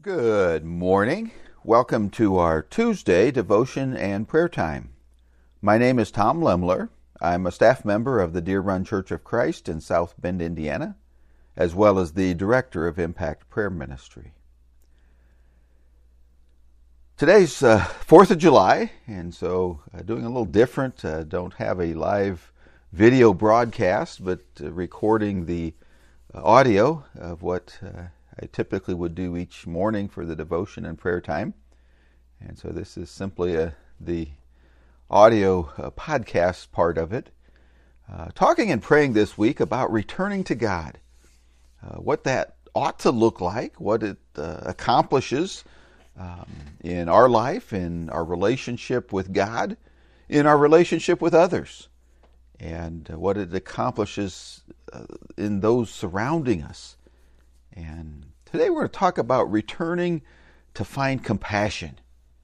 Good morning. Welcome to our Tuesday devotion and prayer time. My name is Tom Lemler. I'm a staff member of the Deer Run Church of Christ in South Bend, Indiana, as well as the director of Impact Prayer Ministry. Today's 4th of July, and so doing a little different. Don't have a live video broadcast, but recording the audio of what I typically would do each morning for the devotion and prayer time. And so this is simply the audio podcast part of it. Talking and praying this week about returning to God. What that ought to look like, what it accomplishes in our life, in our relationship with God, in our relationship with others, and what it accomplishes in those surrounding us. And today we're going to talk about returning to find compassion.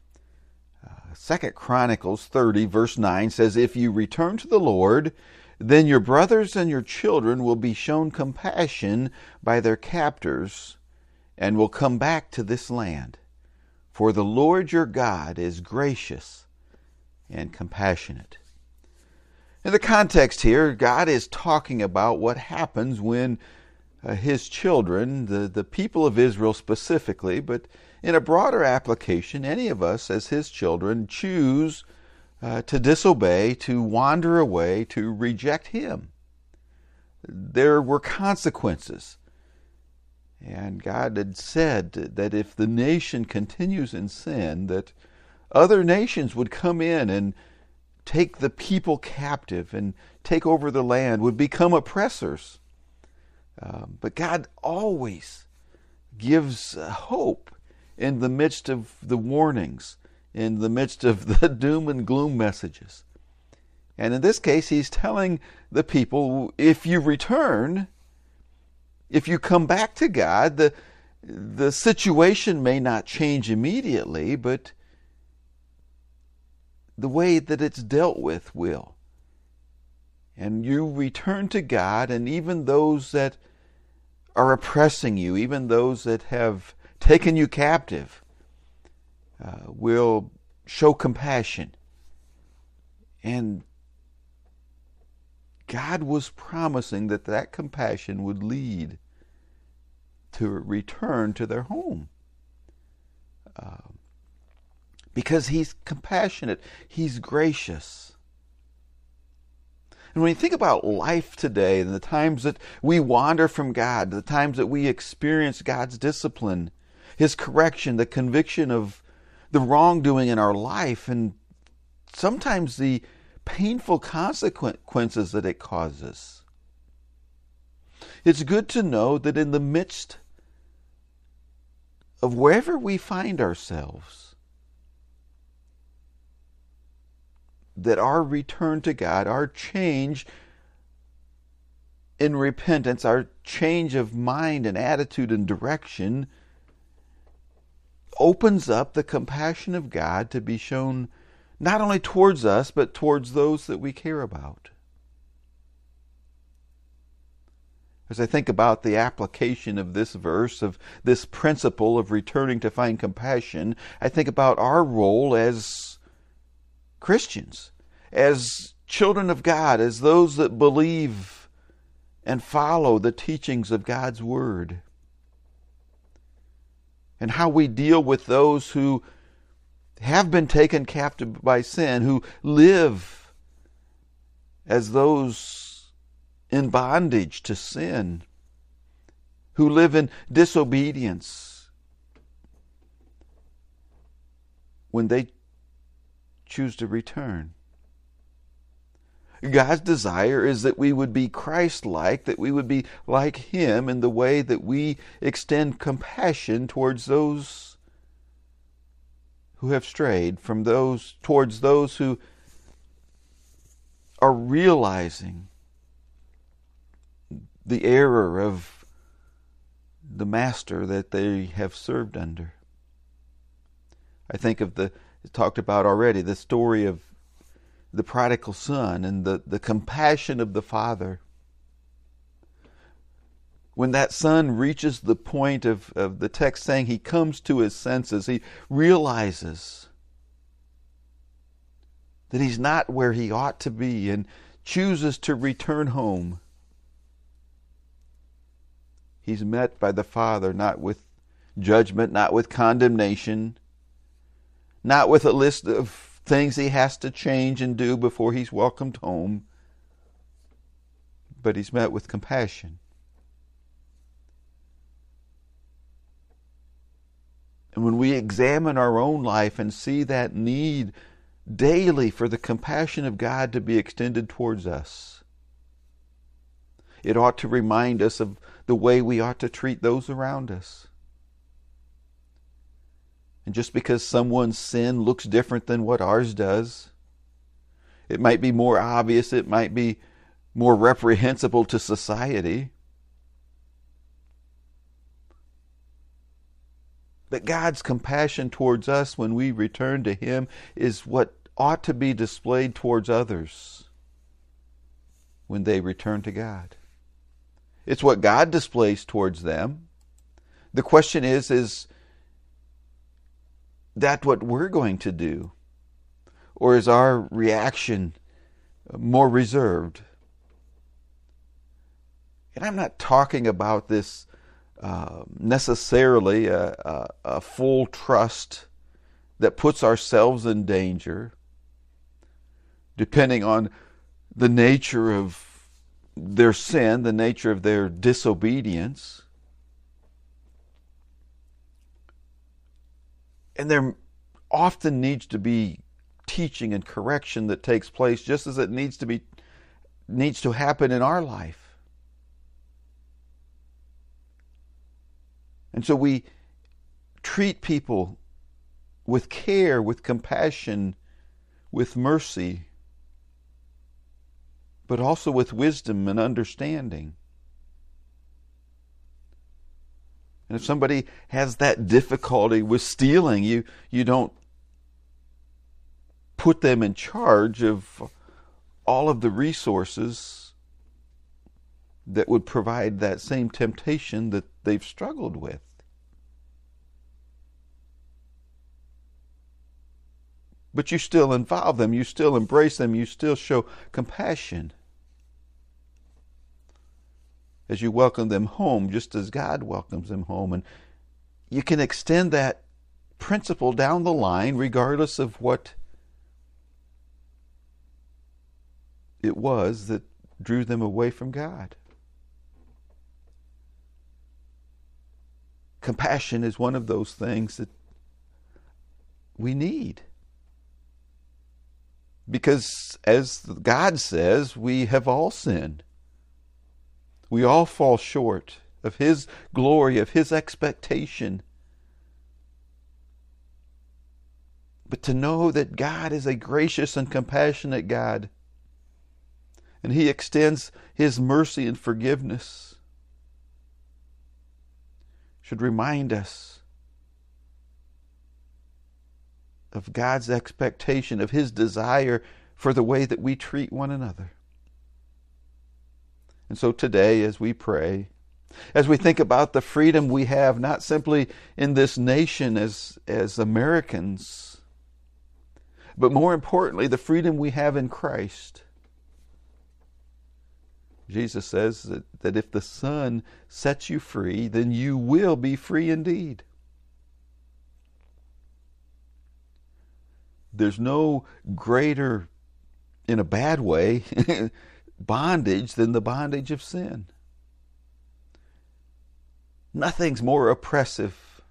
2 Chronicles 30 verse 9 says, "If you return to the Lord, then your brothers and your children will be shown compassion by their captors and will come back to this land. For the Lord your God is gracious and compassionate." In the context here, God is talking about what happens when His children, the people of Israel specifically, but in a broader application, any of us as His children choose to disobey, to wander away, to reject Him. There were consequences. And God had said that if the nation continues in sin, that other nations would come in and take the people captive and take over the land, would become oppressors. But God always gives hope in the midst of the warnings, in the midst of the doom and gloom messages. And in this case, He's telling the people, if you return, if you come back to God, the situation may not change immediately, but the way that it's dealt with will. And you return to God, and even those that are oppressing you, even those that have taken you captive, will show compassion. And God was promising that that compassion would lead to a return to their home. Because He's compassionate, He's gracious. And when you think about life today and the times that we wander from God, the times that we experience God's discipline, His correction, the conviction of the wrongdoing in our life, and sometimes the painful consequences that it causes, it's good to know that in the midst of wherever we find ourselves, that our return to God, our change in repentance, our change of mind and attitude and direction opens up the compassion of God to be shown not only towards us, but towards those that we care about. As I think about the application of this verse, of this principle of returning to find compassion, I think about our role as Christians, as children of God, as those that believe and follow the teachings of God's Word, and how we deal with those who have been taken captive by sin, who live as those in bondage to sin, who live in disobedience when they choose to return. God's desire is that we would be Christ-like, that we would be like Him in the way that we extend compassion towards those who have strayed, towards those who are realizing the error of the master that they have served under. I think of talked about already, the story of the prodigal son and the compassion of the father When that son reaches the point of the text saying he comes to his senses, he realizes that he's not where he ought to be and chooses to return home. He's met by the Father not with judgment, not with condemnation, not with a list of things he has to change and do before he's welcomed home, but he's met with compassion. And when we examine our own life and see that need daily for the compassion of God to be extended towards us, it ought to remind us of the way we ought to treat those around us. And just because someone's sin looks different than what ours does, it might be more obvious, it might be more reprehensible to society, but God's compassion towards us when we return to Him is what ought to be displayed towards others when they return to God. It's what God displays towards them. The question is that what we're going to do? Or is our reaction more reserved? And I'm not talking about this necessarily a full trust that puts ourselves in danger, depending on the nature of their sin, the nature of their disobedience. And there often needs to be teaching and correction that takes place, just as it needs to happen in our life. And so we treat people with care, with compassion, with mercy, but also with wisdom and understanding. And if somebody has that difficulty with stealing, you don't put them in charge of all of the resources that would provide that same temptation that they've struggled with. But you still involve them, you still embrace them, you still show compassion as you welcome them home, just as God welcomes them home. And you can extend that principle down the line regardless of what it was that drew them away from God. Compassion is one of those things that we need. Because as God says, we have all sinned. We all fall short of His glory, of His expectation. But to know that God is a gracious and compassionate God, and He extends His mercy and forgiveness, should remind us of God's expectation, of His desire for the way that we treat one another. And so today, as we pray, as we think about the freedom we have, not simply in this nation as Americans, but more importantly, the freedom we have in Christ. Jesus says that if the Son sets you free, then you will be free indeed. There's no greater, in a bad way, bondage than the bondage of sin. Nothing's more oppressive.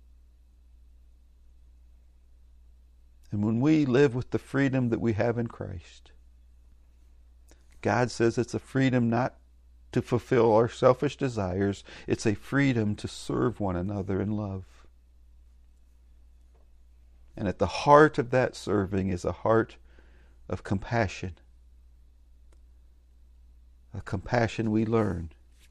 And when we live with the freedom that we have in Christ, God says it's a freedom not to fulfill our selfish desires. It's a freedom to serve one another in love. And at the heart of that serving is a heart of compassion. A compassion we learn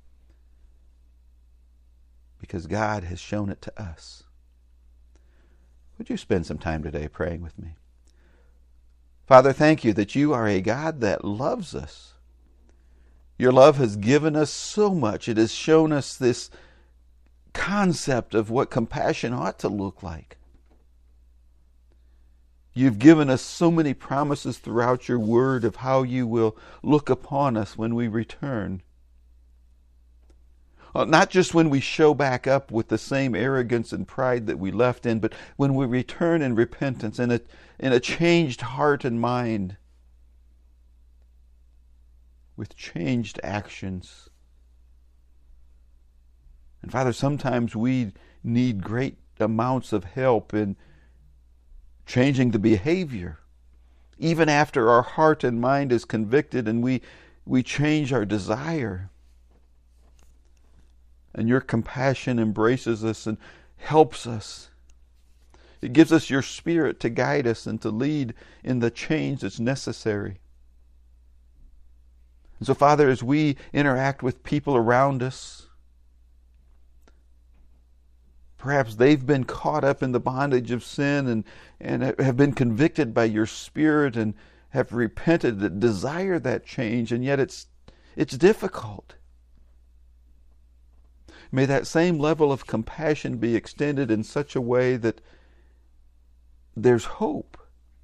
because God has shown it to us. Would you spend some time today praying with me? Father, thank you that you are a God that loves us. Your love has given us so much. It has shown us this concept of what compassion ought to look like. You've given us so many promises throughout your word of how you will look upon us when we return. Not just when we show back up with the same arrogance and pride that we left in, but when we return in repentance, in a changed heart and mind, with changed actions. And Father, sometimes we need great amounts of help in changing the behavior, even after our heart and mind is convicted and we change our desire. And your compassion embraces us and helps us. It gives us your Spirit to guide us and to lead in the change that's necessary. And so, Father, as we interact with people around us, perhaps they've been caught up in the bondage of sin and have been convicted by your Spirit and have repented, that desire that change, and yet it's difficult. May that same level of compassion be extended in such a way that there's hope.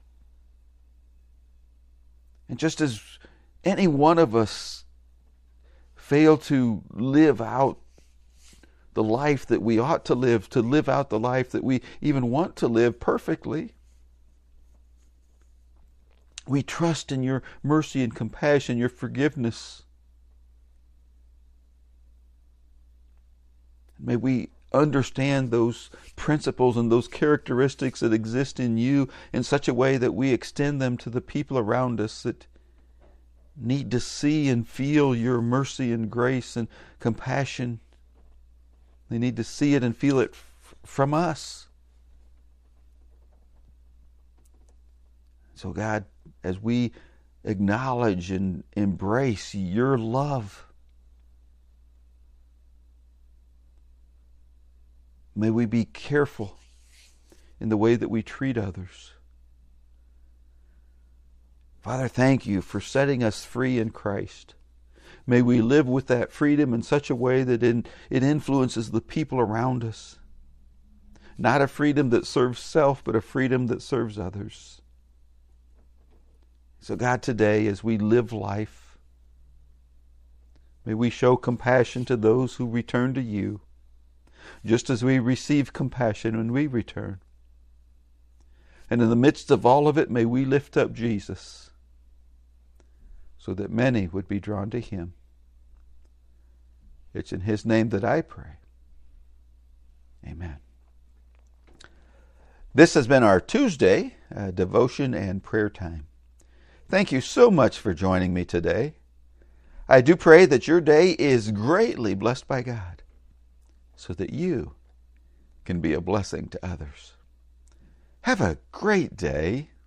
And just as any one of us fail to live out the life that we ought to live out the life that we even want to live perfectly, we trust in your mercy and compassion, your forgiveness. May we understand those principles and those characteristics that exist in you in such a way that we extend them to the people around us that need to see and feel your mercy and grace and compassion. They need to see it and feel it from us. So God, as we acknowledge and embrace your love, may we be careful in the way that we treat others. Father, thank you for setting us free in Christ. May we live with that freedom in such a way that it influences the people around us. Not a freedom that serves self, but a freedom that serves others. So God, today, as we live life, may we show compassion to those who return to you, just as we receive compassion when we return. And in the midst of all of it, may we lift up Jesus, so that many would be drawn to him. It's in his name that I pray. Amen. This has been our Tuesday devotion and prayer time. Thank you so much for joining me today. I do pray that your day is greatly blessed by God, so that you can be a blessing to others. Have a great day.